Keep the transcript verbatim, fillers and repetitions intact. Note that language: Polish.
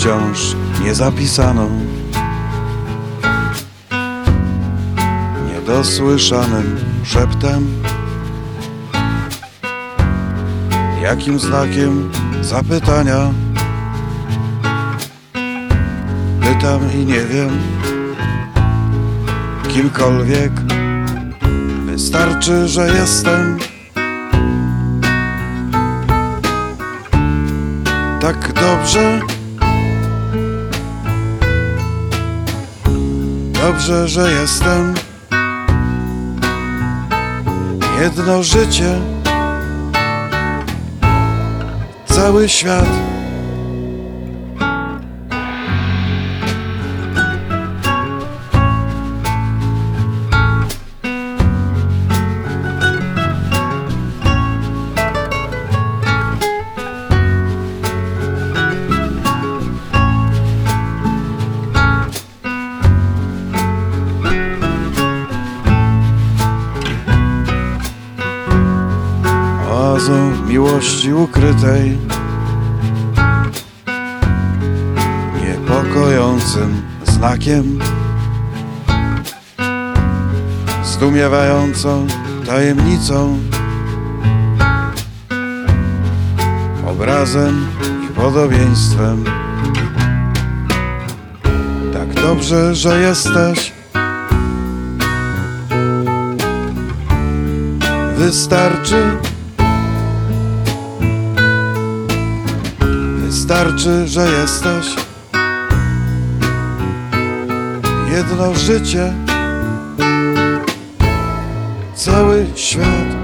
wciąż niezapisaną, niedosłyszanym szeptem. Jakim znakiem zapytania pytam i nie wiem. Kimkolwiek wystarczy, że jestem. Tak dobrze, dobrze, że jestem. Jedno życie, cały świat. Oazą miłości ukrytej, niepokojącym znakiem, zdumiewającą tajemnicą, obrazem i podobieństwem. Tak dobrze, że jesteś. Wystarczy, wystarczy, że jesteś. Jedno życie, cały świat.